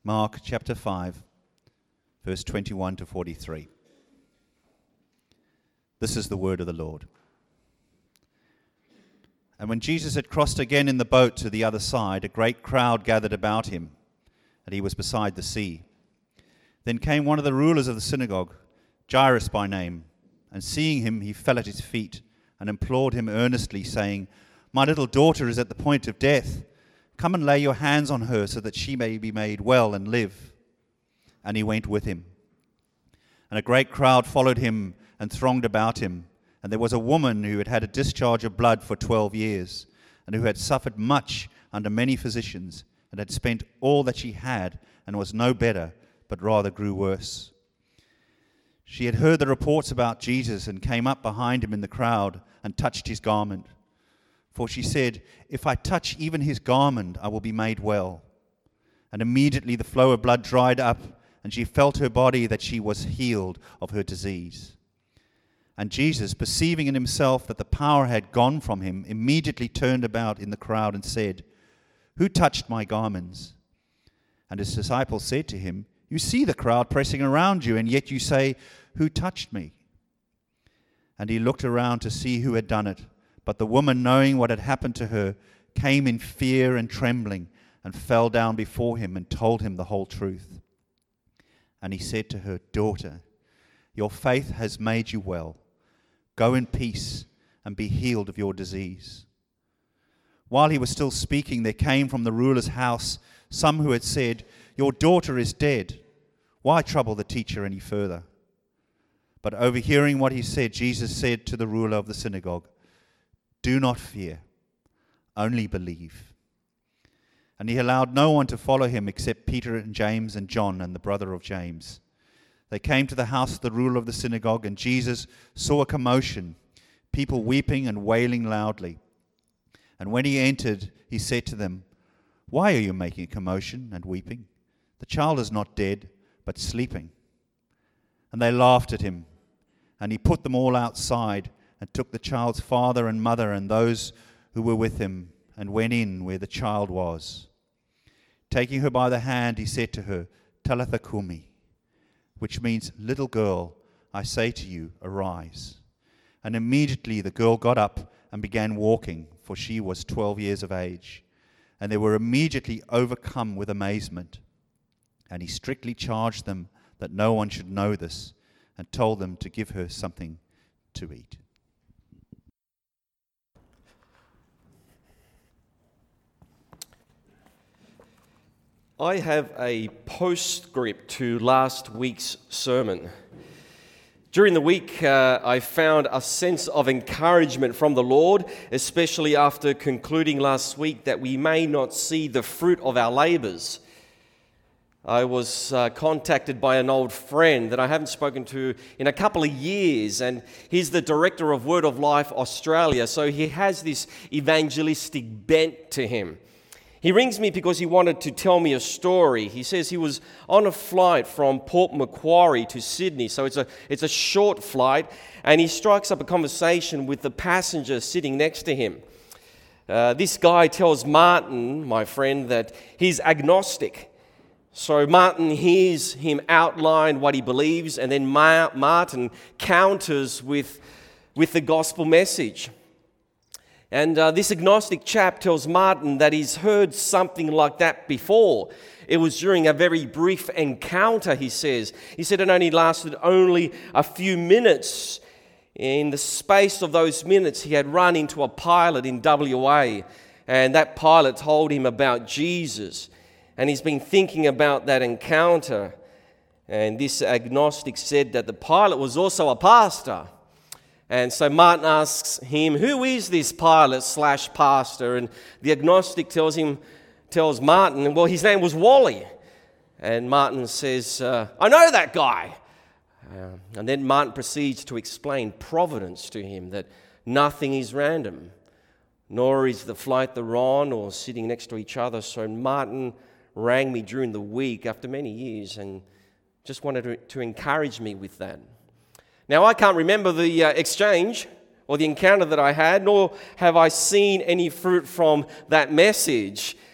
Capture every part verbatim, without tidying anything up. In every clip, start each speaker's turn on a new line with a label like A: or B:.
A: Mark chapter five, verse twenty-one to forty-three. This is the word of the Lord. And when Jesus had crossed again in the boat to the other side, a great crowd gathered about him, and he was beside the sea. Then came one of the rulers of the synagogue, Jairus by name, and seeing him, he fell at his feet and implored him earnestly, saying, "My little daughter is at the point of death. Come and lay your hands on her so that she may be made well and live." And he went with him. And a great crowd followed him and thronged about him. And there was a woman who had had a discharge of blood for twelve years, and who had suffered much under many physicians, and had spent all that she had, and was no better, but rather grew worse. She had heard the reports about Jesus, and came up behind him in the crowd, and touched his garment. For she said, "If I touch even his garment, I will be made well." And immediately the flow of blood dried up, and she felt her body that she was healed of her disease. And Jesus, perceiving in himself that the power had gone from him, immediately turned about in the crowd and said, "Who touched my garments?" And his disciples said to him, "You see the crowd pressing around you, and yet you say, 'Who touched me?'" And he looked around to see who had done it. But the woman, knowing what had happened to her, came in fear and trembling, and fell down before him and told him the whole truth. And he said to her, "Daughter, your faith has made you well. Go in peace and be healed of your disease." While he was still speaking, there came from the ruler's house some who had said, "Your daughter is dead. Why trouble the teacher any further?" But overhearing what he said, Jesus said to the ruler of the synagogue, "Do not fear, only believe." And he allowed no one to follow him except Peter and James and John and the brother of James. They came to the house of the ruler of the synagogue, and Jesus saw a commotion, people weeping and wailing loudly. And when he entered, he said to them, "Why are you making a commotion and weeping? The child is not dead, but sleeping." And they laughed at him. And he put them all outside, and took the child's father and mother and those who were with him, and went in where the child was. Taking her by the hand, he said to her, "Talitha cumi," which means, "Little girl, I say to you, arise." And immediately the girl got up and began walking, for she was twelve years of age. And they were immediately overcome with amazement. And he strictly charged them that no one should know this, and told them to give her something to eat.
B: I have a postscript to last week's sermon. During the week, uh, I found a sense of encouragement from the Lord, especially after concluding last week that we may not see the fruit of our labours. I was uh, contacted by an old friend that I haven't spoken to in a couple of years, and he's the director of Word of Life Australia, so he has this evangelistic bent to him. He rings me because he wanted to tell me a story. He says he was on a flight from Port Macquarie to Sydney, so it's a it's a short flight, and he strikes up a conversation with the passenger sitting next to him. Uh, this guy tells Martin, my friend, that he's agnostic. So Martin hears him outline what he believes, and then Ma- Martin counters with, with the gospel message. And uh, this agnostic chap tells Martin that he's heard something like that before. It was during a very brief encounter, he says. He said it only lasted only a few minutes. In the space of those minutes, he had run into a pilot in W A, and that pilot told him about Jesus. And he's been thinking about that encounter. And this agnostic said that the pilot was also a pastor. And so Martin asks him, "Who is this pilot slash pastor?" And the agnostic tells him, tells Martin, well, his name was Wally. And Martin says, uh, "I know that guy." Uh, and then Martin proceeds to explain providence to him, that nothing is random, nor is the flight they're on or sitting next to each other. So Martin rang me during the week after many years and just wanted to, to encourage me with that. Now, I can't remember the uh, exchange or the encounter that I had, nor have I seen any fruit from that message.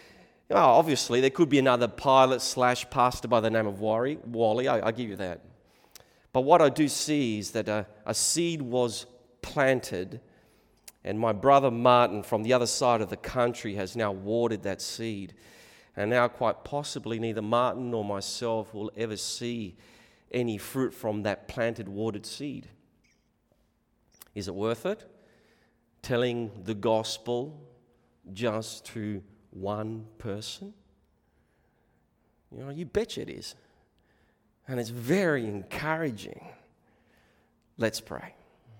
B: Oh, obviously, there could be another pilot slash pastor by the name of Wally. Wally, I, I give you that. But what I do see is that a, a seed was planted, and my brother Martin from the other side of the country has now watered that seed. And now quite possibly neither Martin nor myself will ever see any fruit from that planted, watered seed. Is it worth it? Telling the gospel just to one person? You know, you betcha it is. And it's very encouraging. Let's pray.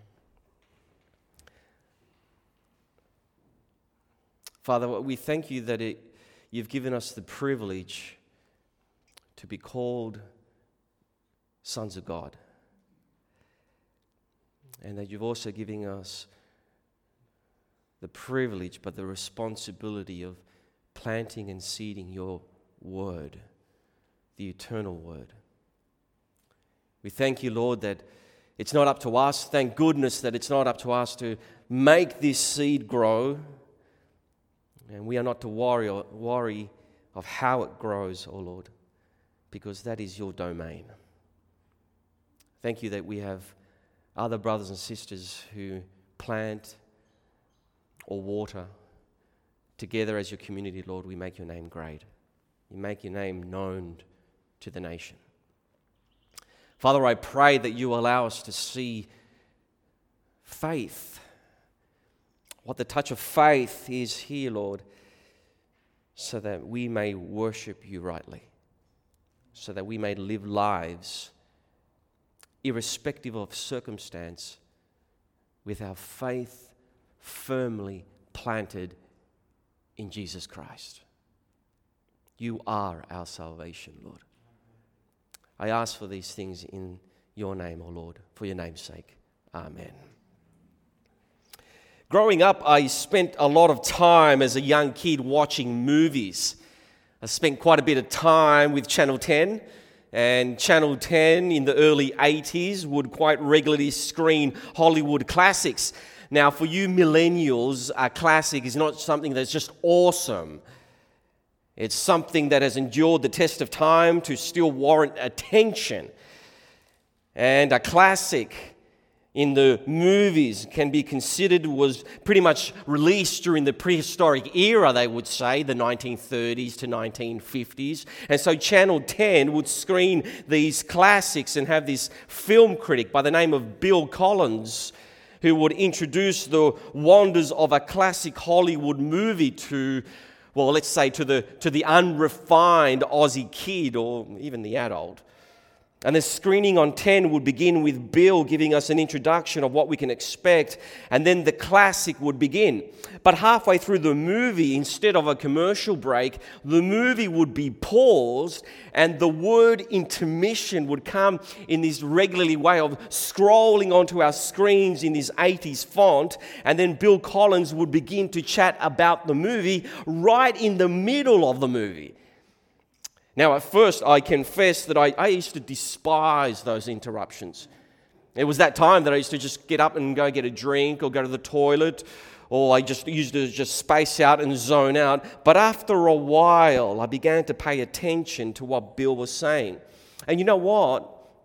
B: Father, we thank you that it, you've given us the privilege to be called sons of God. And that you've also given us the privilege, but the responsibility of planting and seeding your word, the eternal word. We thank you, Lord, that it's not up to us. Thank goodness that it's not up to us to make this seed grow. And we are not to worry, or worry of how it grows, oh Lord, because that is your domain. Thank you that we have other brothers and sisters who plant or water. Together as your community, Lord, we make your name great. You make your name known to the nation. Father, I pray that you allow us to see faith, what the touch of faith is here, Lord, so that we may worship you rightly, so that we may live lives irrespective of circumstance, with our faith firmly planted in Jesus Christ. You are our salvation, Lord. I ask for these things in your name, O Lord, for your name's sake. Amen. Growing up, I spent a lot of time as a young kid watching movies. I spent quite a bit of time with Channel ten, and Channel ten in the early eighties would quite regularly screen Hollywood classics. Now, for you millennials, a classic is not something that's just awesome. It's something that has endured the test of time to still warrant attention. And a classic in the movies can be considered was pretty much released during the prehistoric era, they would say, the nineteen thirties to nineteen fifties. And so Channel ten would screen these classics and have this film critic by the name of Bill Collins, who would introduce the wonders of a classic Hollywood movie to, well, let's say to the to the unrefined Aussie kid or even the adult. And the screening on ten would begin with Bill giving us an introduction of what we can expect, and then the classic would begin. But halfway through the movie, instead of a commercial break, the movie would be paused, and the word intermission would come in this regularly way of scrolling onto our screens in this eighties font, and then Bill Collins would begin to chat about the movie right in the middle of the movie. Now, at first, I confess that I, I used to despise those interruptions. It was that time that I used to just get up and go get a drink or go to the toilet, or I just used to just space out and zone out. But after a while, I began to pay attention to what Bill was saying. And you know what?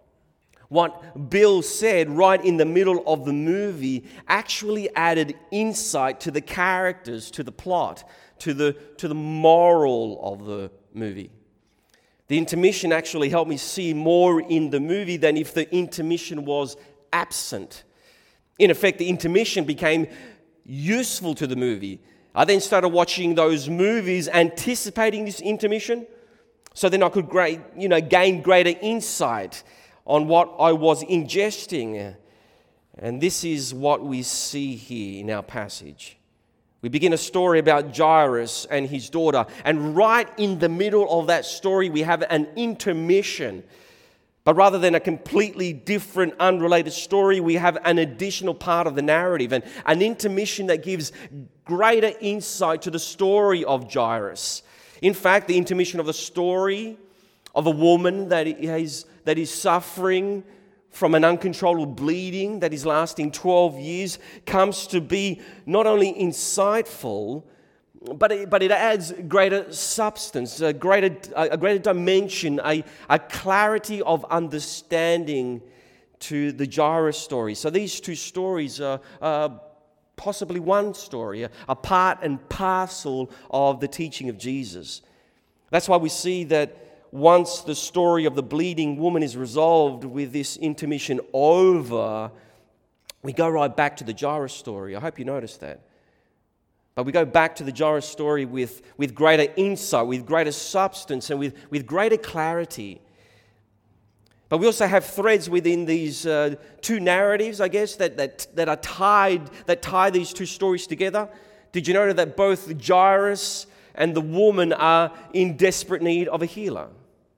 B: What Bill said right in the middle of the movie actually added insight to the characters, to the plot, to the, to the moral of the movie. The intermission actually helped me see more in the movie than if the intermission was absent. In effect, the intermission became useful to the movie. I then started watching those movies anticipating this intermission, so then I could great, you know, gain greater insight on what I was ingesting. And this is what we see here in our passage. We begin a story about Jairus and his daughter, and right in the middle of that story we have an intermission. But rather than a completely different, unrelated story, we have an additional part of the narrative, and an intermission that gives greater insight to the story of Jairus. In fact, the intermission of the story of a woman that is, that is suffering from an uncontrollable bleeding that is lasting twelve years comes to be not only insightful, but it, but it adds greater substance, a greater, a greater dimension, a, a clarity of understanding to the Jairus story. So these two stories are uh, possibly one story, a, a part and parcel of the teaching of Jesus. That's why we see that once the story of the bleeding woman is resolved with this intermission over, we go right back to the Jairus story. I hope you noticed that. But we go back to the Jairus story with, with greater insight, with greater substance, and with, with greater clarity. But we also have threads within these uh, two narratives, I guess, that, that, that are tied, that tie these two stories together. Did you know that both Jairus and the woman are in desperate need of a healer?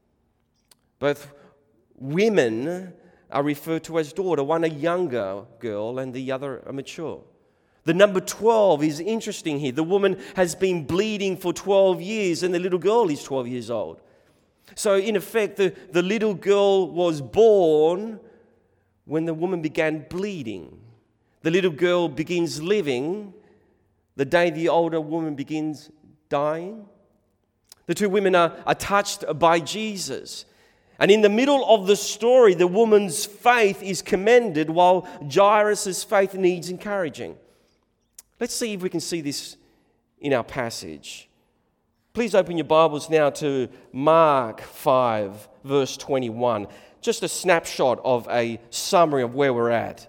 B: Both women are referred to as daughter, one a younger girl and the other a mature. The number twelve is interesting here. The woman has been bleeding for twelve years and the little girl is twelve years old. So in effect, the, the little girl was born when the woman began bleeding. The little girl begins living the day the older woman begins dying. The two women are, are touched by Jesus. And in the middle of the story, the woman's faith is commended while Jairus' faith needs encouraging. Let's see if we can see this in our passage. Please open your Bibles now to Mark five, verse twenty-one. Just a snapshot of a summary of where we're at.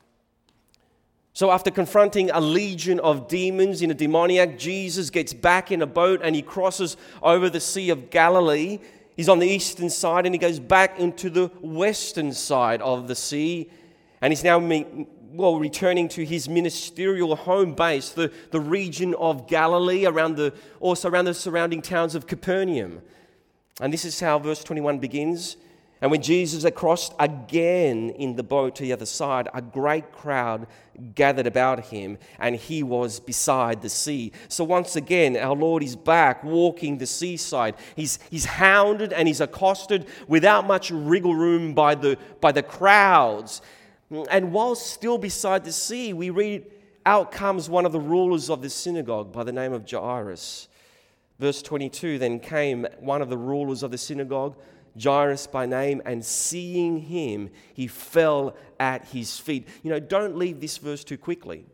B: So after confronting a legion of demons in a demoniac, Jesus gets back in a boat and he crosses over the Sea of Galilee. He's on the eastern side and he goes back into the western side of the sea. And he's now well, returning to his ministerial home base, the, the region of Galilee, around the also around the surrounding towns of Capernaum. And this is how verse twenty-one begins. And when Jesus had crossed again in the boat to the other side, a great crowd gathered about him, and he was beside the sea. So once again, our Lord is back walking the seaside. He's, he's hounded and he's accosted without much wriggle room by the, by the crowds. And while still beside the sea, we read, out comes one of the rulers of the synagogue by the name of Jairus. Verse twenty-two, then came one of the rulers of the synagogue, Jairus by name, and seeing him, he fell at his feet. You know, don't leave this verse too quickly.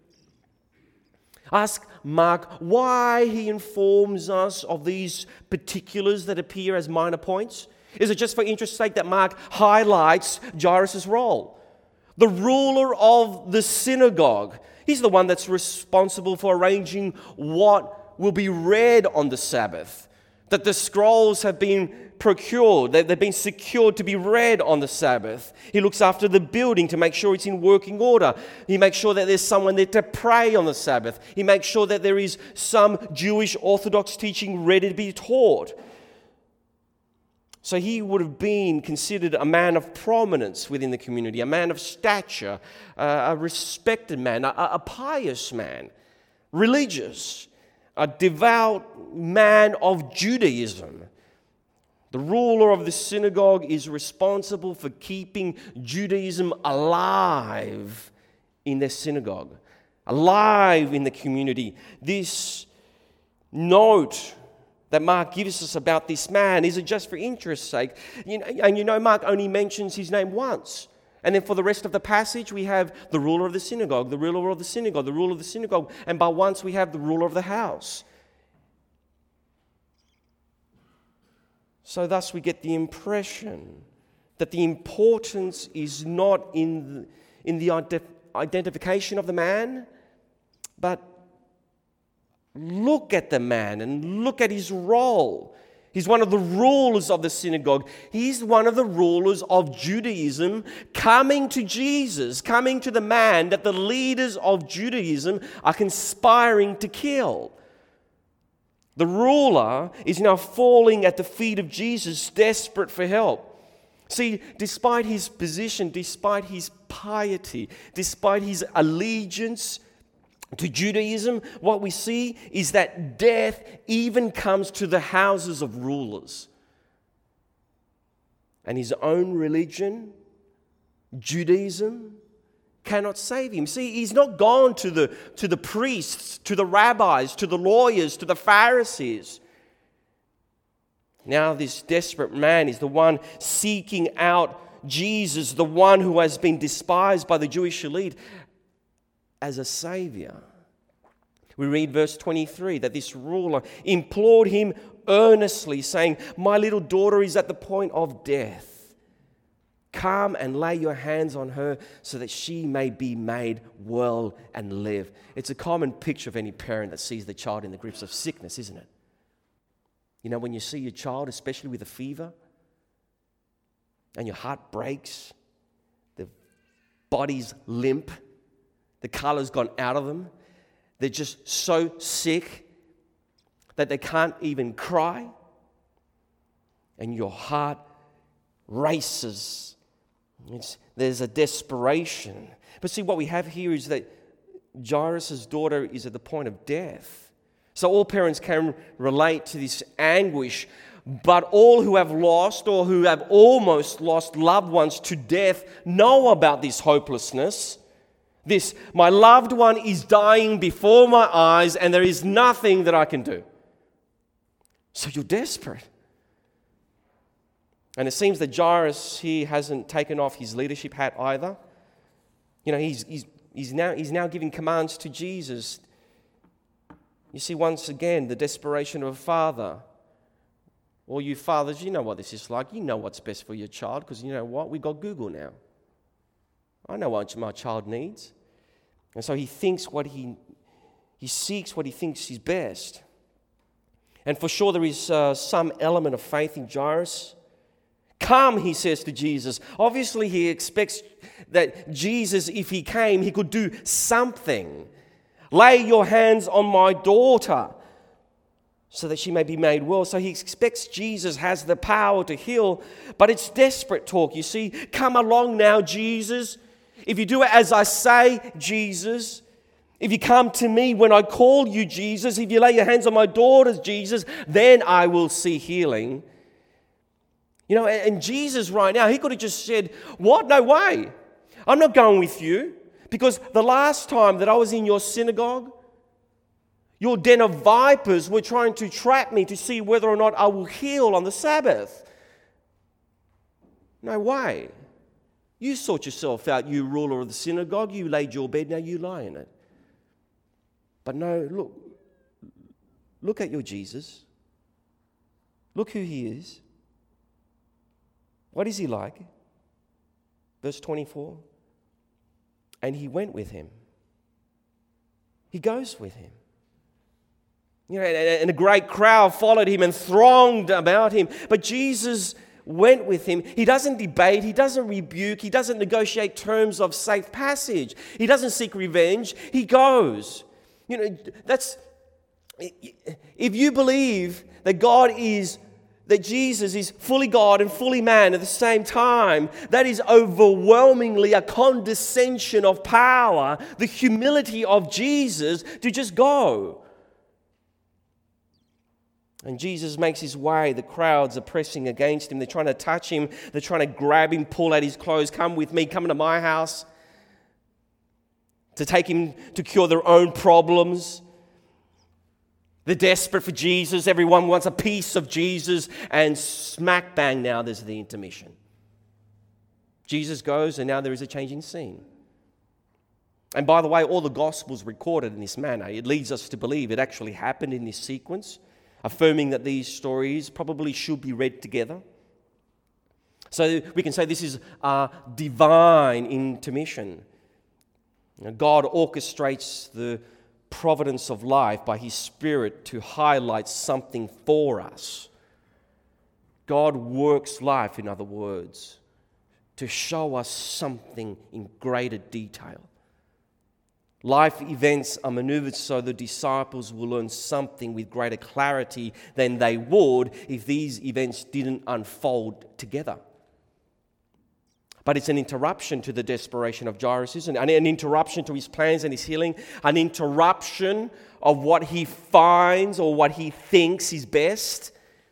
B: Ask Mark why he informs us of these particulars that appear as minor points. Is it just for interest's sake that Mark highlights Jairus' role? The ruler of the synagogue. He's the one that's responsible for arranging what will be read on the Sabbath. That the scrolls have been procured, they've been secured to be read on the Sabbath. He looks after the building to make sure it's in working order. He makes sure that there's someone there to pray on the Sabbath. He makes sure that there is some Jewish Orthodox teaching ready to be taught. So he would have been considered a man of prominence within the community, a man of stature, uh, a respected man, a, a pious man, religious, a devout man of Judaism. The ruler of the synagogue is responsible for keeping Judaism alive in their synagogue, alive in the community. This note that Mark gives us about this man isn't just for interest's sake. You know, and you know, Mark only mentions his name once. And then for the rest of the passage, we have the ruler of the synagogue, the ruler of the synagogue, the ruler of the synagogue. And by once, we have the ruler of the house. So thus we get the impression that the importance is not in the, in the ident- identification of the man, but look at the man and look at his role. He's one of the rulers of the synagogue. He's one of the rulers of Judaism coming to Jesus, coming to the man that the leaders of Judaism are conspiring to kill. The ruler is now falling at the feet of Jesus, desperate for help. See, despite his position, despite his piety, despite his allegiance to Judaism, what we see is that death even comes to the houses of rulers. And his own religion, Judaism, cannot save him. See, he's not gone to the, to the priests, to the rabbis, to the lawyers, to the Pharisees. Now this desperate man is the one seeking out Jesus, the one who has been despised by the Jewish elite, as a Savior. We read verse twenty-three that this ruler implored him earnestly, saying, "My little daughter is at the point of death. Come and lay your hands on her so that she may be made well and live." It's a common picture of any parent that sees the child in the grips of sickness, isn't it? You know, when you see your child, especially with a fever, and your heart breaks, the body's limp, the colour's gone out of them, they're just so sick that they can't even cry, and your heart races. It's, there's a desperation. But see, what we have here is that Jairus' daughter is at the point of death. So all parents can relate to this anguish, but all who have lost or who have almost lost loved ones to death know about this hopelessness. This, my loved one is dying before my eyes and there is nothing that I can do. So you're desperate. And it seems that Jairus here hasn't taken off his leadership hat either. You know, he's, he's, he's, now, he's now giving commands to Jesus. You see, once again, the desperation of a father. All you fathers, you know what this is like. You know what's best for your child because you know what? We've got Google now. I know what my child needs. And so he thinks what he, he seeks what he thinks is best. And for sure there is uh, some element of faith in Jairus. Come, he says to Jesus. Obviously he expects that Jesus, if he came, he could do something. Lay your hands on my daughter so that she may be made well. So he expects Jesus has the power to heal, but it's desperate talk, you see. Come along now, Jesus. If you do it as I say, Jesus. If you come to me when I call you, Jesus. If you lay your hands on my daughter, Jesus, then I will see healing. You know, and Jesus right now, he could have just said, what? No way. I'm not going with you. Because the last time that I was in your synagogue, your den of vipers were trying to trap me to see whether or not I will heal on the Sabbath. No way. You sort yourself out, you ruler of the synagogue. You laid your bed, now you lie in it. But no, look. Look at your Jesus. Look who he is. What is he like? Verse twenty-four. And he went with him. He goes with him. You know, and a great crowd followed him and thronged about him. But Jesus went with him. He doesn't debate. He doesn't rebuke. He doesn't negotiate terms of safe passage. He doesn't seek revenge. He goes. You know, that's... If you believe that God is... that Jesus is fully God and fully man at the same time, that is overwhelmingly a condescension of power, the humility of Jesus to just go. And Jesus makes his way. The crowds are pressing against him. They're trying to touch him. They're trying to grab him, pull out his clothes. Come with me, come into my house. To take him to cure their own problems. They're desperate for Jesus. Everyone wants a piece of Jesus. And smack bang now there's the intermission. Jesus goes and now there is a change in scene. And by the way, all the Gospels recorded in this manner. It leads us to believe it actually happened in this sequence, affirming that these stories probably should be read together. So we can say this is a divine intermission. God orchestrates the providence of life by his Spirit to highlight something for us. God works life, in other words, to show us something in greater detail. Life events are maneuvered so the disciples will learn something with greater clarity than they would if these events didn't unfold together. But it's an interruption to the desperation of Jairus, isn't it? An interruption to his plans and his healing, an interruption of what he finds or what he thinks is best.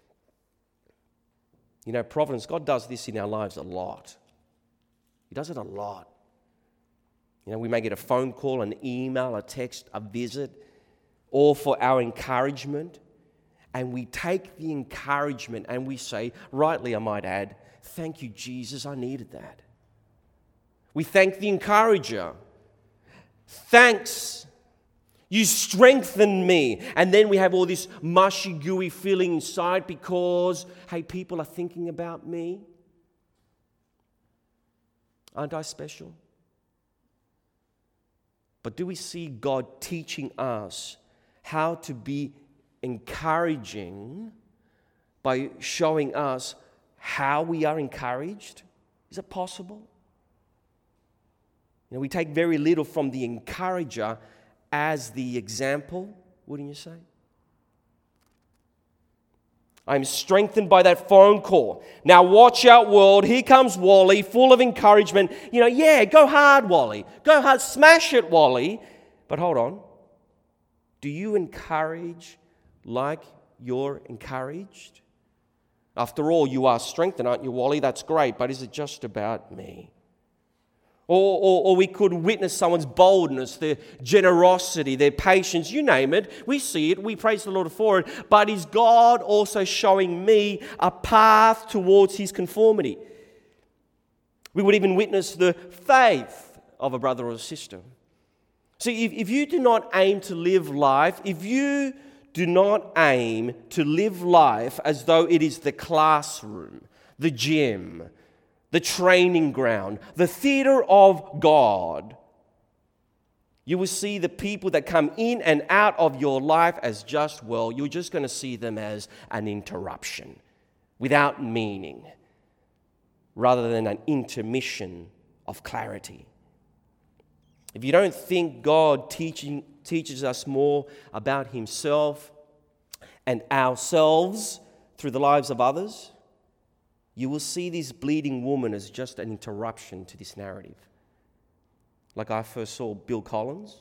B: You know, providence, God does this in our lives a lot. He does it a lot. You know, we may get a phone call, an email, a text, a visit, all for our encouragement. And we take the encouragement and we say, rightly I might add, thank you, Jesus, I needed that. We thank the encourager. Thanks, you strengthened me. And then we have all this mushy, gooey feeling inside because, hey, people are thinking about me. Aren't I special? But do we see God teaching us how to be encouraging by showing us how we are encouraged? Is it possible? You know, we take very little from the encourager as the example, wouldn't you say? I'm strengthened by that phone call. Now watch out, world. Here comes Wally, full of encouragement. You know, yeah, go hard, Wally. Go hard, smash it, Wally. But hold on. Do you encourage like you're encouraged? After all, you are strengthened, aren't you, Wally? That's great, but is it just about me? Or, or, or we could witness someone's boldness, their generosity, their patience, you name it. We see it, we praise the Lord for it. But is God also showing me a path towards His conformity? We would even witness the faith of a brother or sister. See, if, if you do not aim to live life, if you do not aim to live life as though it is the classroom, the gym, the training ground, the theater of God, you will see the people that come in and out of your life as just, well, you're just going to see them as an interruption without meaning, rather than an intermission of clarity. If you don't think God teaching, teaches us more about Himself and ourselves through the lives of others, you will see this bleeding woman as just an interruption to this narrative. Like I first saw Bill Collins.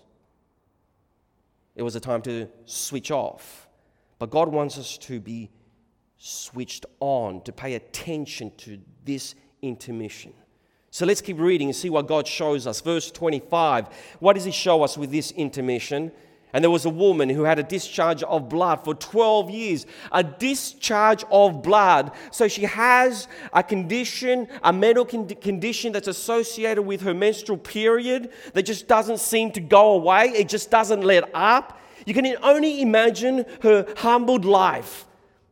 B: It was a time to switch off. But God wants us to be switched on, to pay attention to this intermission. So let's keep reading and see what God shows us. Verse twenty-five, what does He show us with this intermission? And there was a woman who had a discharge of blood for twelve years. A discharge of blood. So she has a condition, a medical condition that's associated with her menstrual period that just doesn't seem to go away. It just doesn't let up. You can only imagine her humbled life.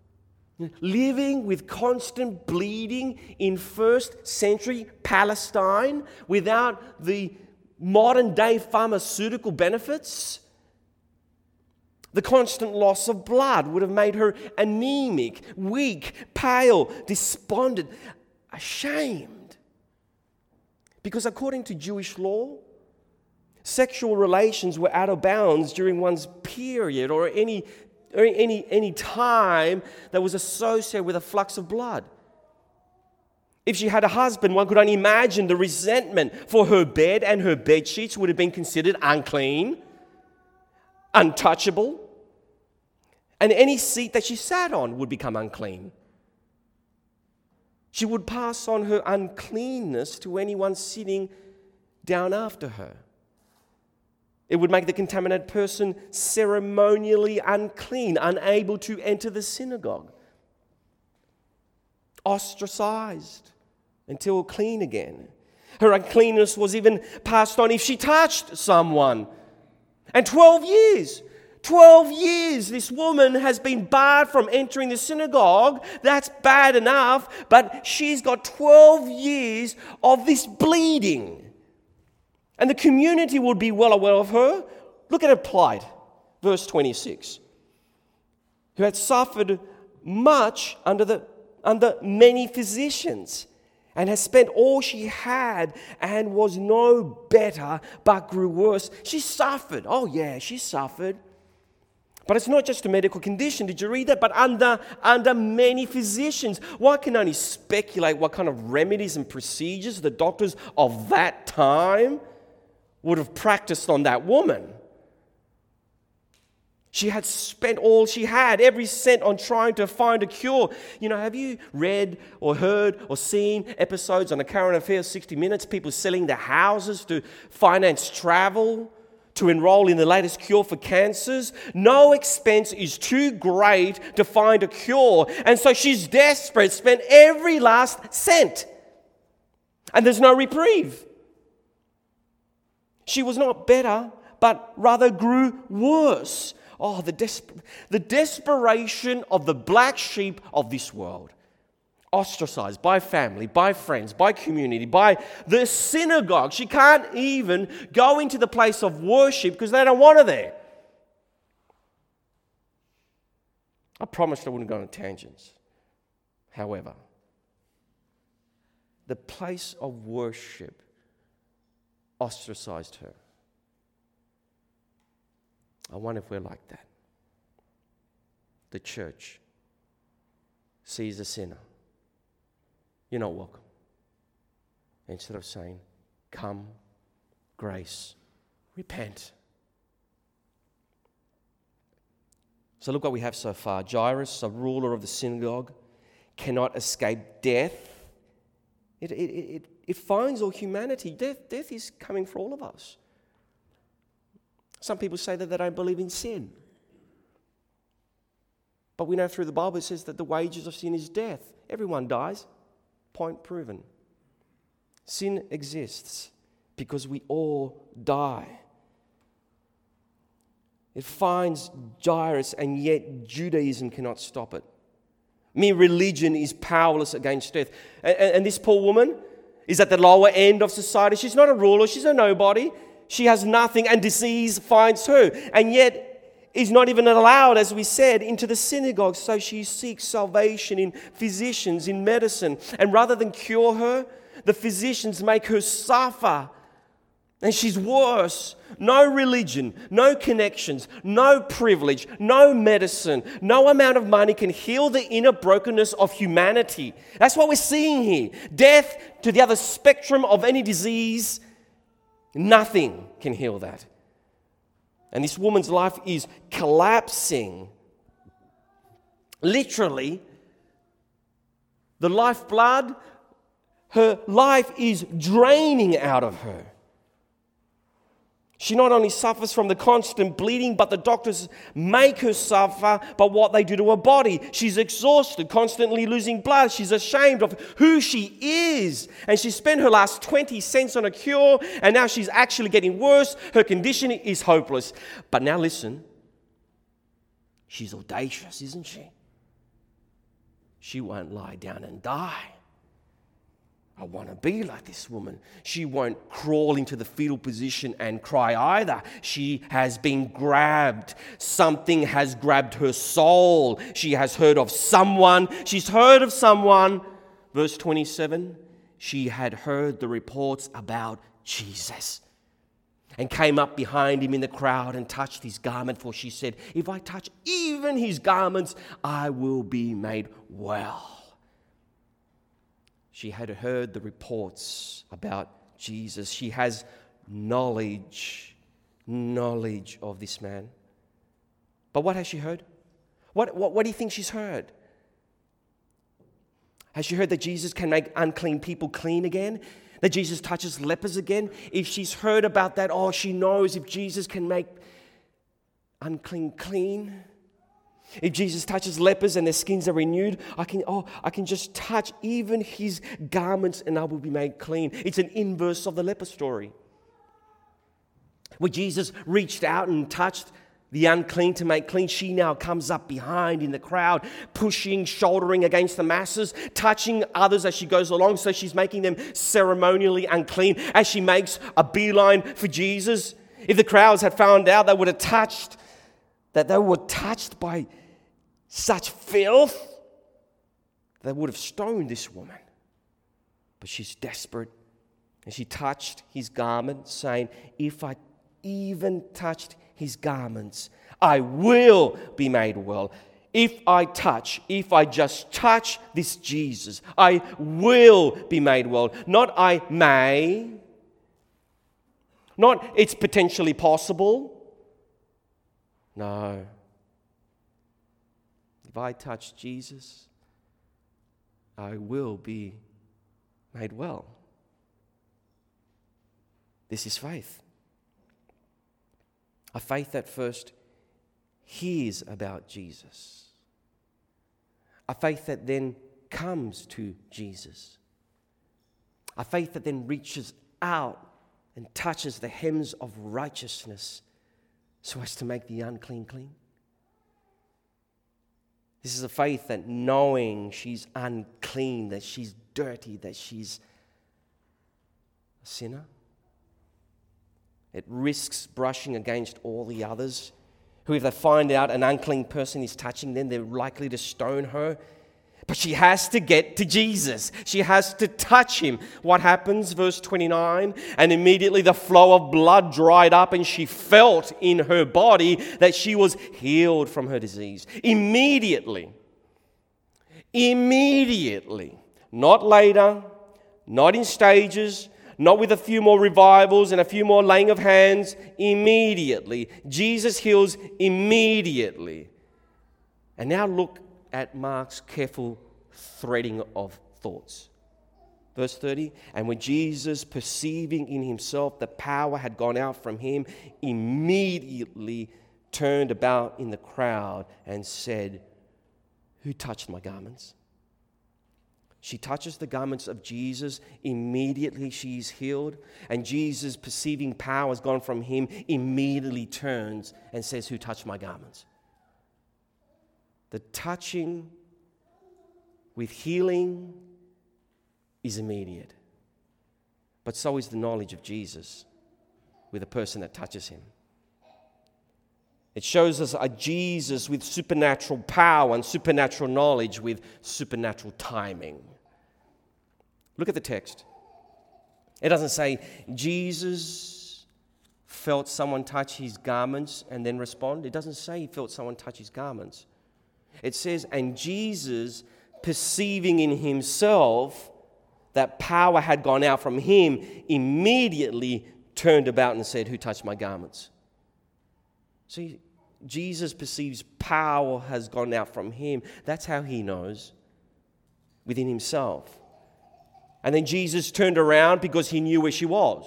B: Living with constant bleeding in first century Palestine without the modern day pharmaceutical benefits. The constant loss of blood would have made her anemic, weak, pale, despondent, ashamed. Because according to Jewish law, sexual relations were out of bounds during one's period or any, or any, any time that was associated with a flux of blood. If she had a husband, one could only imagine the resentment, for her bed and her bed sheets would have been considered unclean, untouchable, and any seat that she sat on would become unclean. She would pass on her uncleanness to anyone sitting down after her. It would make the contaminated person ceremonially unclean, unable to enter the synagogue, ostracized until clean again. Her uncleanness was even passed on if she touched someone. And twelve years, twelve years, this woman has been barred from entering the synagogue. That's bad enough, but she's got twelve years of this bleeding. And the community would be well aware of her. Look at her plight. Verse twenty-six. Who had suffered much under, the, under many physicians, and has spent all she had and was no better, but grew worse. She suffered. Oh yeah, she suffered. But it's not just a medical condition. Did you read that? But under, under many physicians. One can only speculate what kind of remedies and procedures the doctors of that time would have practiced on that woman. She had spent all she had, every cent, on trying to find a cure. You know, have you read or heard or seen episodes on the Current Affairs sixty minutes, people selling their houses to finance travel, to enroll in the latest cure for cancers? No expense is too great to find a cure. And so she's desperate, spent every last cent. And there's no reprieve. She was not better, but rather grew worse. Oh, the, desp- the desperation of the black sheep of this world. Ostracized by family, by friends, by community, by the synagogue. She can't even go into the place of worship because they don't want her there. I promised I wouldn't go on tangents. However, the place of worship ostracized her. I wonder if we're like that. The church sees a sinner. You're not welcome. Instead of saying, come, grace, repent. So look what we have so far. Jairus, a ruler of the synagogue, cannot escape death. It, it, it, it finds all humanity. Death, death is coming for all of us. Some people say that they don't believe in sin. But we know through the Bible it says that the wages of sin is death. Everyone dies. Point proven. Sin exists because we all die. It finds Jairus, and yet Judaism cannot stop it. Mere religion is powerless against death. And, and this poor woman is at the lower end of society. She's not a ruler. She's a nobody. She has nothing, and disease finds her. And yet is not even allowed, as we said, into the synagogue. So she seeks salvation in physicians, in medicine. And rather than cure her, the physicians make her suffer. And she's worse. No religion, no connections, no privilege, no medicine, no amount of money can heal the inner brokenness of humanity. That's what we're seeing here. Death to the other spectrum of any disease. Nothing can heal that. And this woman's life is collapsing. Literally, the lifeblood, her life is draining out of her. She not only suffers from the constant bleeding, but the doctors make her suffer by what they do to her body. She's exhausted, constantly losing blood. She's ashamed of who she is. And she spent her last twenty cents on a cure, and now she's actually getting worse. Her condition is hopeless. But now listen, she's audacious, isn't she? She won't lie down and die. I want to be like this woman. She won't crawl into the fetal position and cry either. She has been grabbed. Something has grabbed her soul. She has heard of someone. She's heard of someone. Verse twenty-seven, she had heard the reports about Jesus and came up behind him in the crowd and touched his garment, for she said, if I touch even his garments, I will be made well. She had heard the reports about Jesus. She has knowledge, knowledge of this man. But what has she heard? What, what, what do you think she's heard? Has she heard that Jesus can make unclean people clean again? That Jesus touches lepers again? If she's heard about that, oh, she knows if Jesus can make unclean clean. If Jesus touches lepers and their skins are renewed, I can oh, I can just touch even his garments and I will be made clean. It's an inverse of the leper story, where Jesus reached out and touched the unclean to make clean. She now comes up behind in the crowd, pushing, shouldering against the masses, touching others as she goes along. So she's making them ceremonially unclean as she makes a beeline for Jesus. If the crowds had found out, they would have touched, that they were touched by such filth, they would have stoned this woman. But she's desperate. And she touched his garment, saying, if I even touched his garments, I will be made well. If I touch, if I just touch this Jesus, I will be made well. Not I may, not it's potentially possible. No, if I touch Jesus, I will be made well. This is faith. A faith that first hears about Jesus. A faith that then comes to Jesus. A faith that then reaches out and touches the hems of righteousness so as to make the unclean clean. This is a faith that knowing she's unclean, that she's dirty, that she's a sinner, it risks brushing against all the others who, if they find out an unclean person is touching them, they're likely to stone her. But she has to get to Jesus. She has to touch him. What happens? Verse twenty-nine, and immediately the flow of blood dried up, and she felt in her body that she was healed from her disease. Immediately. Immediately. Not later, not in stages, not with a few more revivals and a few more laying of hands. Immediately. Jesus heals immediately. And now look at Mark's careful threading of thoughts. Verse thirty, and when Jesus, perceiving in himself the power had gone out from him, immediately turned about in the crowd and said, who touched my garments? She touches the garments of Jesus. Immediately she is healed. And Jesus, perceiving power has gone from him, immediately turns and says, who touched my garments? The touching with healing is immediate. But so is the knowledge of Jesus with a person that touches him. It shows us a Jesus with supernatural power and supernatural knowledge with supernatural timing. Look at the text. It doesn't say Jesus felt someone touch his garments and then respond. It doesn't say he felt someone touch his garments. It says, and Jesus, perceiving in himself that power had gone out from him, immediately turned about and said, who touched my garments? See, Jesus perceives power has gone out from him. That's how he knows within himself. And then Jesus turned around because he knew where she was.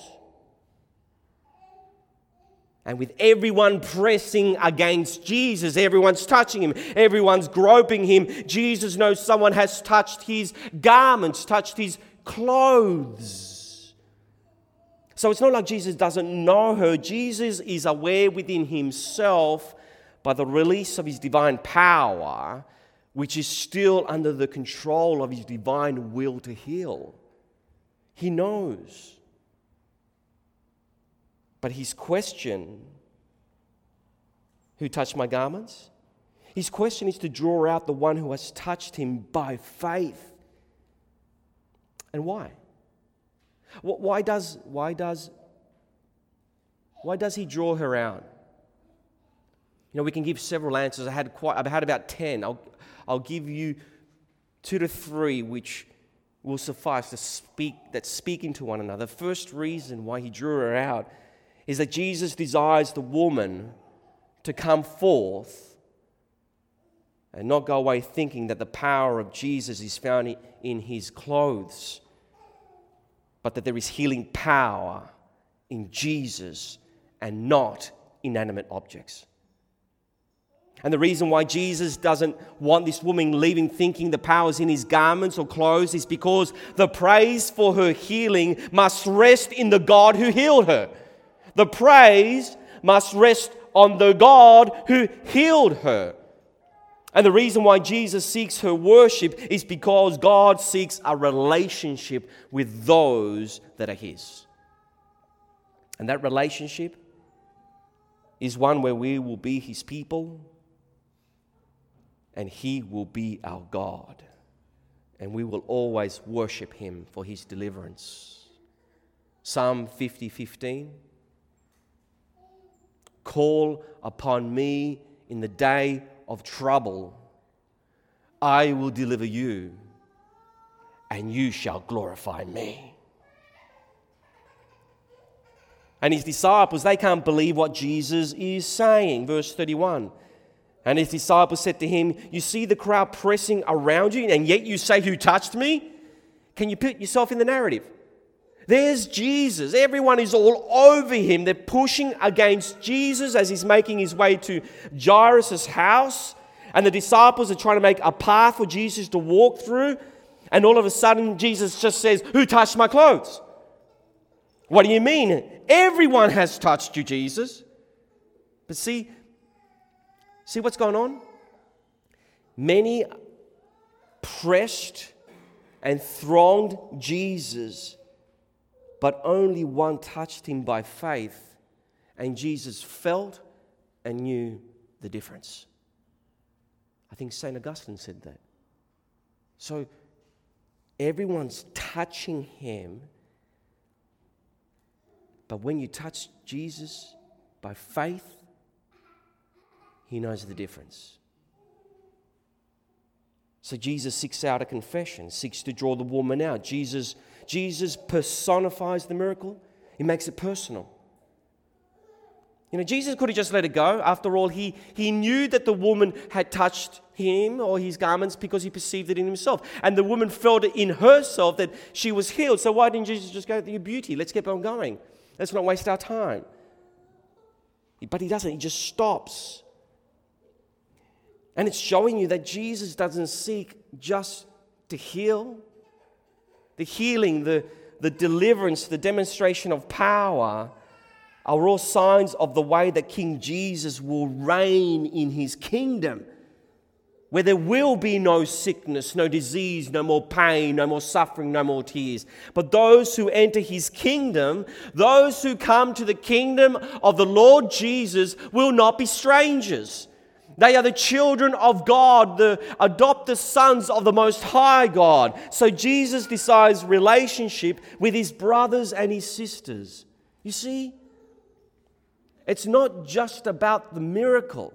B: And with everyone pressing against Jesus, everyone's touching him, everyone's groping him, Jesus knows someone has touched his garments, touched his clothes. So it's not like Jesus doesn't know her. Jesus is aware within himself by the release of his divine power, which is still under the control of his divine will to heal. He knows. But his question, who touched my garments? His question is to draw out the one who has touched him by faith. And why? Why does, why does, why does he draw her out? You know, we can give several answers. I had quite, I've had about ten. I'll, I'll give you two to three which will suffice to speak, that speak into one another. The first reason why he drew her out is that Jesus desires the woman to come forth and not go away thinking that the power of Jesus is found in his clothes, but that there is healing power in Jesus and not inanimate objects. And the reason why Jesus doesn't want this woman leaving thinking the power is in his garments or clothes is because the praise for her healing must rest in the God who healed her. The praise must rest on the God who healed her. And the reason why Jesus seeks her worship is because God seeks a relationship with those that are his. And that relationship is one where we will be his people and he will be our God. And we will always worship him for his deliverance. Psalm fifty fifteen. Call upon me in the day of trouble. I will deliver you, and you shall glorify me. And his disciples, they can't believe what Jesus is saying. Verse thirty-one. And his disciples said to him, you see the crowd pressing around you, and yet you say, who touched me? Can you put yourself in the narrative? There's Jesus. Everyone is all over him. They're pushing against Jesus as he's making his way to Jairus' house. And the disciples are trying to make a path for Jesus to walk through. And all of a sudden, Jesus just says, who touched my clothes? What do you mean? Everyone has touched you, Jesus. But see, see what's going on? Many pressed and thronged Jesus, but only one touched him by faith, and Jesus felt and knew the difference. I think Saint Augustine said that. So everyone's touching him, but when you touch Jesus by faith, he knows the difference. So Jesus seeks out a confession, seeks to draw the woman out. Jesus, Jesus personifies the miracle. He makes it personal. You know, Jesus could have just let it go. After all, he, he knew that the woman had touched him or his garments because he perceived it in himself. And the woman felt it in herself that she was healed. So why didn't Jesus just go, your beauty, let's keep on going. Let's not waste our time. But he doesn't. He just stops. And it's showing you that Jesus doesn't seek just to heal. The healing, the, the deliverance, the demonstration of power are all signs of the way that King Jesus will reign in his kingdom, where there will be no sickness, no disease, no more pain, no more suffering, no more tears. But those who enter his kingdom, those who come to the kingdom of the Lord Jesus will not be strangers. They are the children of God, the adopted sons of the Most High God. So Jesus desires relationship with his brothers and his sisters. You see, it's not just about the miracle.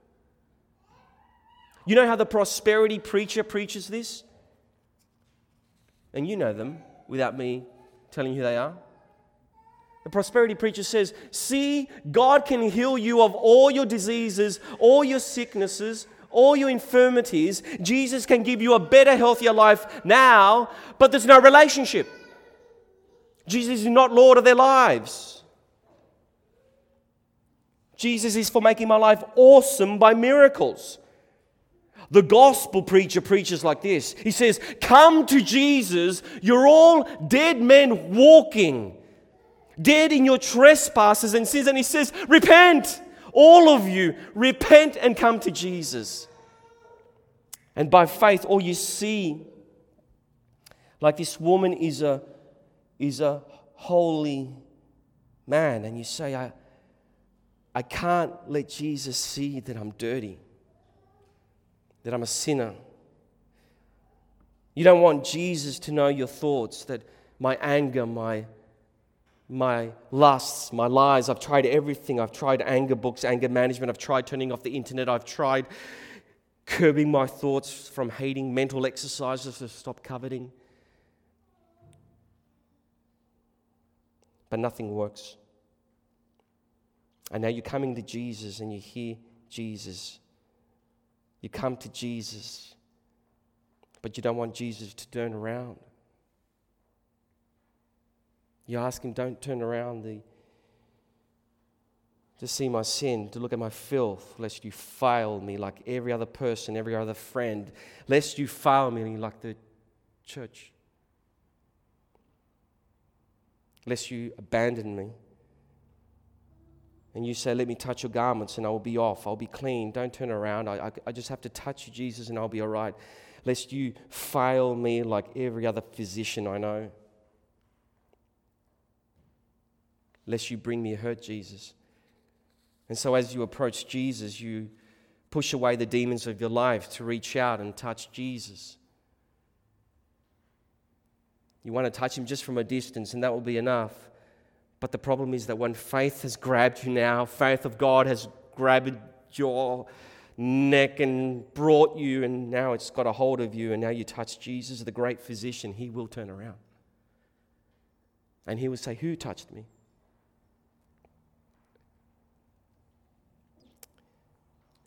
B: You know how the prosperity preacher preaches this? And you know them without me telling you who they are. The prosperity preacher says, see, God can heal you of all your diseases, all your sicknesses, all your infirmities. Jesus can give you a better, healthier life now, but there's no relationship. Jesus is not Lord of their lives. Jesus is for making my life awesome by miracles. The gospel preacher preaches like this. He says, come to Jesus, you're all dead men walking. Dead in your trespasses and sins. And he says, repent. All of you, repent and come to Jesus. And by faith, all you see, like this woman is a, is a holy man. And you say, I, I can't let Jesus see that I'm dirty, that I'm a sinner. You don't want Jesus to know your thoughts, that my anger, my my lusts, my lies. I've tried everything. I've tried anger books, anger management. I've tried turning off the internet. I've tried curbing my thoughts from hating, mental exercises to stop coveting. But nothing works. And now you're coming to Jesus and you hear Jesus. You come to Jesus, but you don't want Jesus to turn around. You ask him, don't turn around the, to see my sin, to look at my filth, lest you fail me like every other person, every other friend, lest you fail me like the church, lest you abandon me. And you say, let me touch your garments and I will be off, I'll be clean. Don't turn around, I, I, I just have to touch you, Jesus, and I'll be all right. Lest you fail me like every other physician I know. Lest you bring me hurt, Jesus. And so as you approach Jesus, you push away the demons of your life to reach out and touch Jesus. You want to touch him just from a distance, and that will be enough. But the problem is that when faith has grabbed you now, faith of God has grabbed your neck and brought you, and now it's got a hold of you, and now you touch Jesus, the great physician, he will turn around. And he will say, who touched me?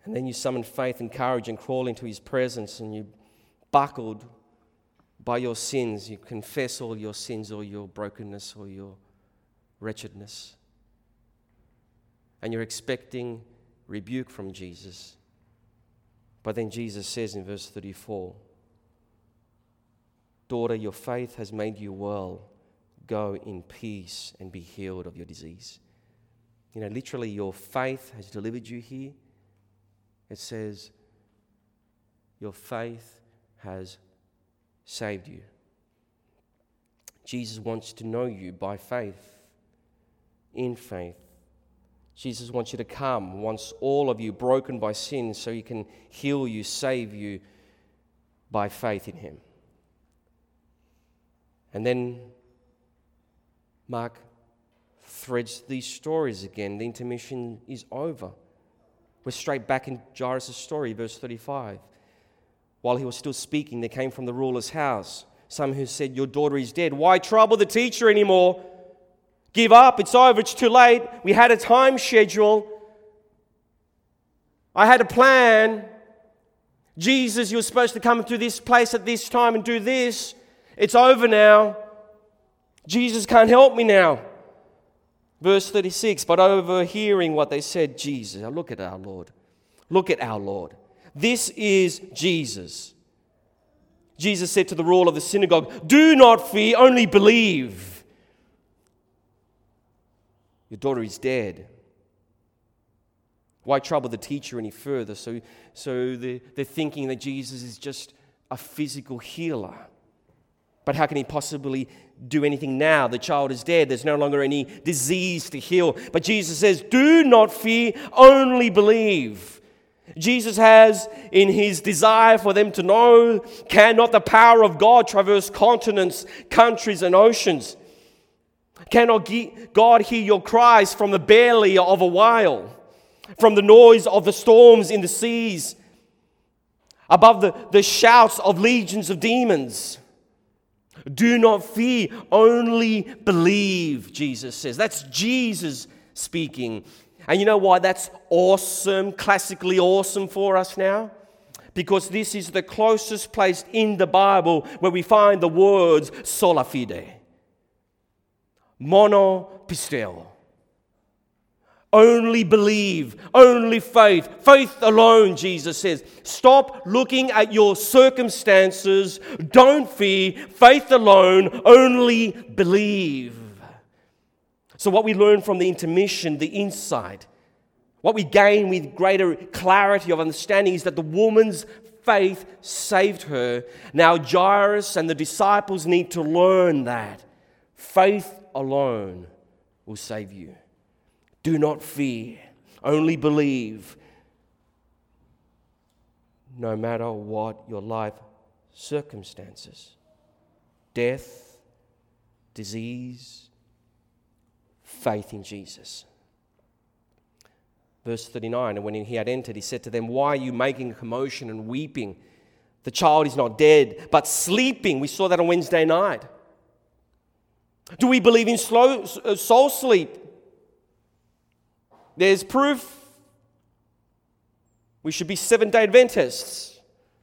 B: And then you summoned faith and courage and crawled into his presence, and you buckled by your sins. You confess all your sins or your brokenness or your wretchedness. And you're expecting rebuke from Jesus. But then Jesus says in verse thirty-four, "Daughter, your faith has made you well. Go in peace and be healed of your disease." You know, literally, your faith has delivered you here. It says, your faith has saved you. Jesus wants to know you by faith, in faith. Jesus wants you to come, wants all of you broken by sin so he can heal you, save you by faith in him. And then Mark threads these stories again. The intermission is over. We're straight back in Jairus' story, verse thirty-five. While he was still speaking, there came from the ruler's house some who said, "Your daughter is dead. Why trouble the teacher anymore? Give up, it's over, it's too late. We had a time schedule. I had a plan. Jesus, you were supposed to come to this place at this time and do this. It's over now. Jesus can't help me now." Verse thirty-six, but overhearing what they said, Jesus, now look at our Lord. Look at our Lord. This is Jesus. Jesus said to the ruler of the synagogue, "Do not fear, only believe. Your daughter is dead." Why trouble the teacher any further? So, so they're, they're thinking that Jesus is just a physical healer. But how can he possibly do anything now? The child is dead. There's no longer any disease to heal. But Jesus says, "Do not fear, only believe." Jesus has, in his desire for them to know, cannot the power of God traverse continents, countries, and oceans? Cannot God hear your cries from the belly of a whale, from the noise of the storms in the seas, above the, the shouts of legions of demons? Do not fear, only believe, Jesus says. That's Jesus speaking. And you know why that's awesome, classically awesome for us now? Because this is the closest place in the Bible where we find the words sola fide, mono pisteo. Only believe, only faith, faith alone, Jesus says. Stop looking at your circumstances. Don't fear, faith alone, only believe. So what we learn from the intermission, the insight, what we gain with greater clarity of understanding is that the woman's faith saved her. Now Jairus and the disciples need to learn that faith alone will save you. Do not fear, only believe. No matter what your life circumstances, death, disease, faith in Jesus. Verse thirty-nine, and when he had entered, he said to them, "Why are you making a commotion and weeping? The child is not dead, but sleeping." We saw that on Wednesday night. Do we believe in slow, soul sleep? There's proof. We should be Seventh-day Adventists.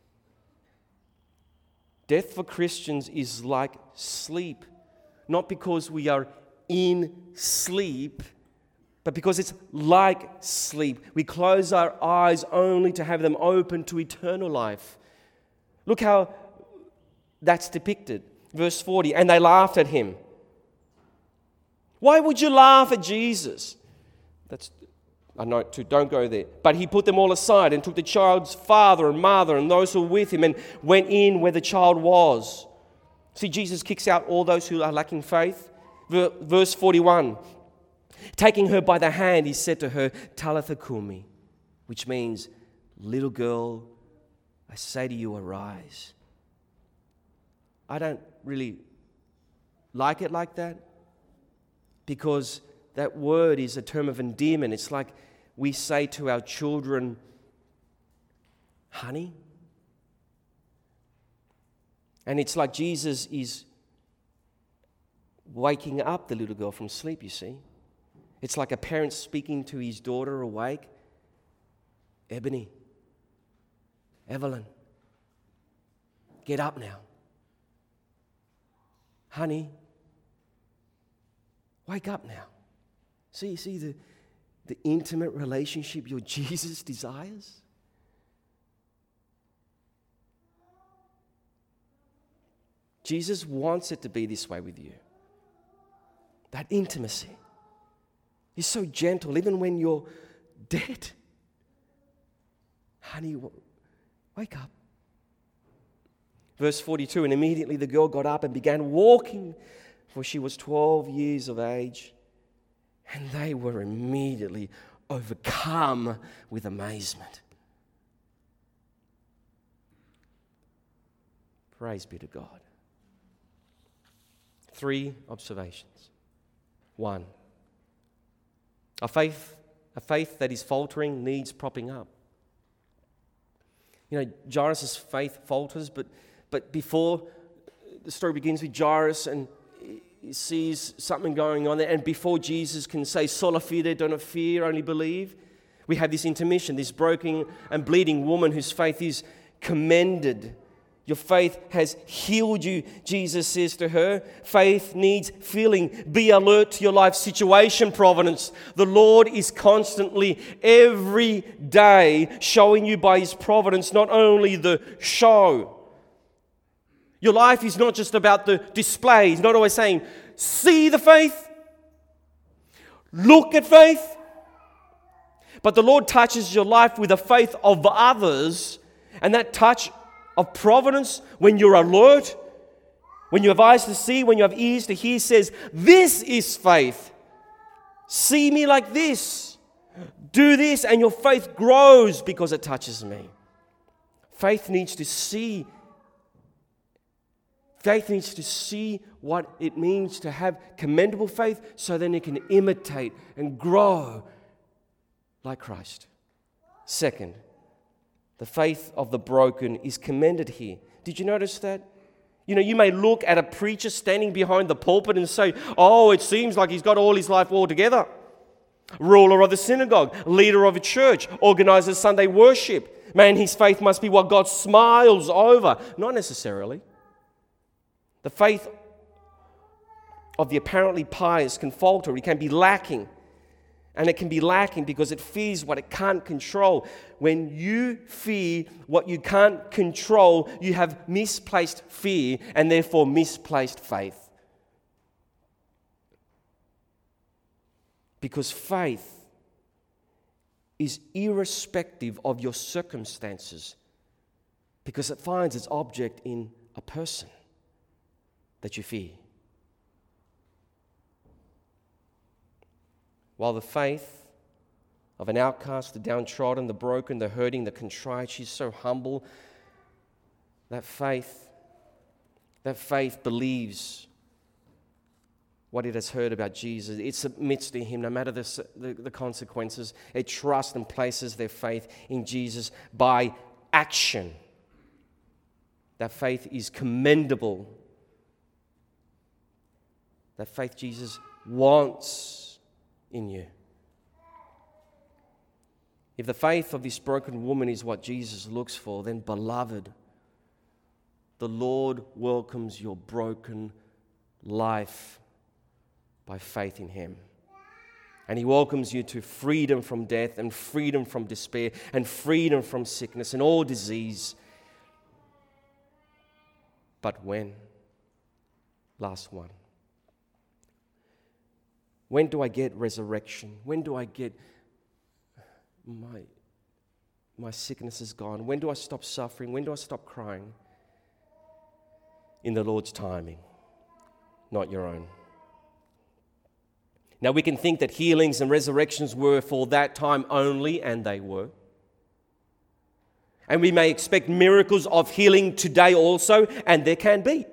B: Death for Christians is like sleep. Not because we are in sleep, but because it's like sleep. We close our eyes only to have them open to eternal life. Look how that's depicted. Verse forty, and they laughed at him. Why would you laugh at Jesus? That's a note too, don't go there. But he put them all aside and took the child's father and mother and those who were with him and went in where the child was. See, Jesus kicks out all those who are lacking faith. Verse forty-one, taking her by the hand, he said to her, "Talitha cumi," which means, "Little girl, I say to you, arise." I don't really like it like that because that word is a term of endearment. It's like we say to our children, honey. And it's like Jesus is waking up the little girl from sleep, you see. It's like a parent speaking to his daughter awake. Ebony, Evelyn, get up now. Honey, wake up now. See, see the, the intimate relationship your Jesus desires? Jesus wants it to be this way with you. That intimacy. He's so gentle, even when you're dead. Honey, wake up. Verse forty-two, and immediately the girl got up and began walking, for she was twelve years of age. And they were immediately overcome with amazement. Praise be to God. Three observations. One, a faith, a faith that is faltering needs propping up. You know, Jairus' faith falters, but, but before the story begins with Jairus and he sees something going on there, and before Jesus can say, sola fide, do not fear, only believe, we have this intermission, this broken and bleeding woman whose faith is commended. Your faith has healed you, Jesus says to her. Faith needs filling. Be alert to your life situation, Providence. The Lord is constantly, every day, showing you by His providence not only the show. Your life is not just about the display. He's not always saying, see the faith, look at faith. But the Lord touches your life with the faith of others, and that touch of providence, when you're alert, when you have eyes to see, when you have ears to hear, says, this is faith. See me like this. Do this, and your faith grows because it touches me. Faith needs to see. Faith needs to see what it means to have commendable faith, so then it can imitate and grow like Christ. Second, the faith of the broken is commended here. Did you notice that? You know, you may look at a preacher standing behind the pulpit and say, oh, it seems like he's got all his life all together. Ruler of the synagogue, leader of a church, organizes Sunday worship. Man, his faith must be what God smiles over. Not necessarily. The faith of the apparently pious can falter. It can be lacking. And it can be lacking because it fears what it can't control. When you fear what you can't control, you have misplaced fear and therefore misplaced faith. Because faith is irrespective of your circumstances, because it finds its object in a person that you fear. While the faith of an outcast, the downtrodden, the broken, the hurting, the contrite, she's so humble. That faith, that faith believes what it has heard about Jesus. It submits to Him no matter the, the, the consequences. It trusts and places their faith in Jesus by action. That faith is commendable. That faith Jesus wants in you. If the faith of this broken woman is what Jesus looks for, then beloved, the Lord welcomes your broken life by faith in Him. And He welcomes you to freedom from death and freedom from despair and freedom from sickness and all disease. But when? Last one. When do I get resurrection? When do I get my, my sickness is gone? When do I stop suffering? When do I stop crying? In the Lord's timing, not your own. Now we can think that healings and resurrections were for that time only, and they were. And we may expect miracles of healing today also, and there can be.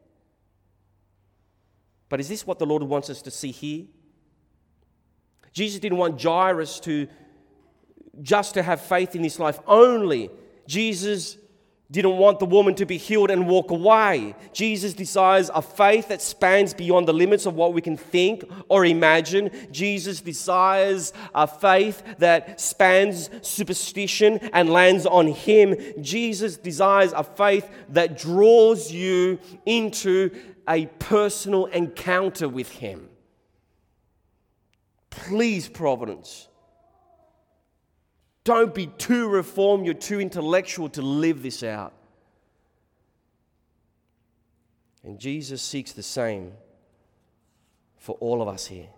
B: But is this what the Lord wants us to see here? Jesus didn't want Jairus to just to have faith in his life only. Jesus didn't want the woman to be healed and walk away. Jesus desires a faith that spans beyond the limits of what we can think or imagine. Jesus desires a faith that spans superstition and lands on Him. Jesus desires a faith that draws you into a personal encounter with Him. Please, Providence, don't be too reformed, you're too intellectual to live this out. And Jesus seeks the same for all of us here.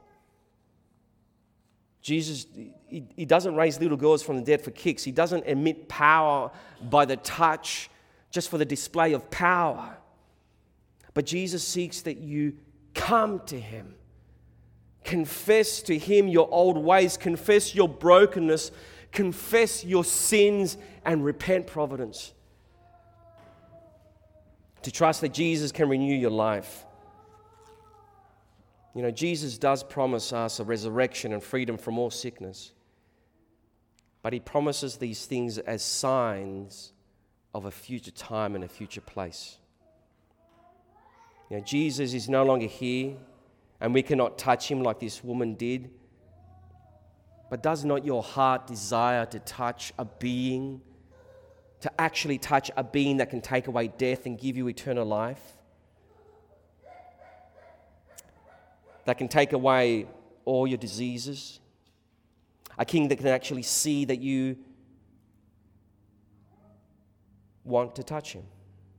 B: Jesus, he, he doesn't raise little girls from the dead for kicks. He doesn't emit power by the touch just for the display of power. But Jesus seeks that you come to Him. Confess to Him your old ways. Confess your brokenness. Confess your sins and repent, Providence. To trust that Jesus can renew your life. You know, Jesus does promise us a resurrection and freedom from all sickness. But He promises these things as signs of a future time and a future place. You know, Jesus is no longer here, and we cannot touch Him like this woman did. But does not your heart desire to touch a being, to actually touch a being that can take away death and give you eternal life? That can take away all your diseases? A king that can actually see that you want to touch Him?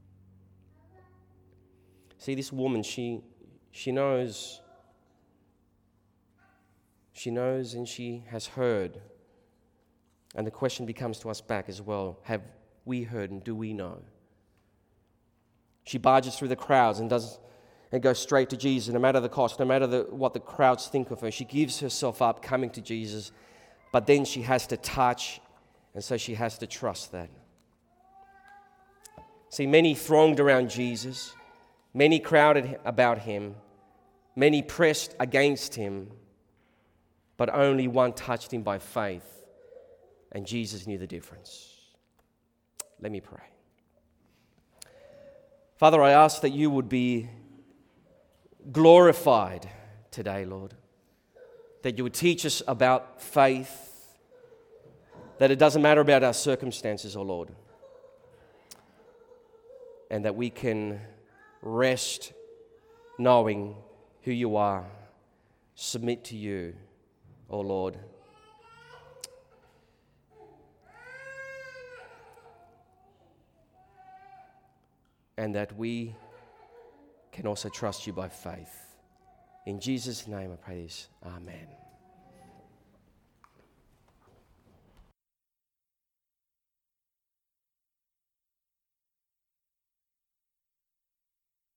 B: See, this woman, she, she knows... She knows and she has heard. And the question becomes to us back as well. Have we heard and do we know? She barges through the crowds and does and goes straight to Jesus, no matter the cost, no matter the, what the crowds think of her. She gives herself up coming to Jesus. But then she has to touch, and so she has to trust that. See, many thronged around Jesus. Many crowded about Him. Many pressed against Him. But only one touched Him by faith, and Jesus knew the difference. Let me pray. Father, I ask that You would be glorified today, Lord. That You would teach us about faith, that it doesn't matter about our circumstances, oh Lord. And that we can rest knowing who You are, submit to You, oh Lord. And that we can also trust You by faith. In Jesus' name I pray this. Amen.